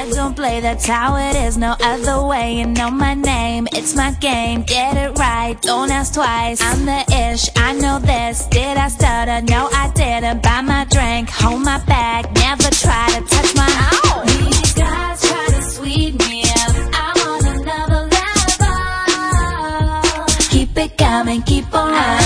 I don't play, that's how it is, no other way. You know my name, it's my game, get it right, don't ask twice. I'm the ish, I know this, did I stutter? No I didn't, buy my drink, hold my bag, never try to touch my ow. These guys try to sweet me up, I'm on another level. Keep it coming, keep on running.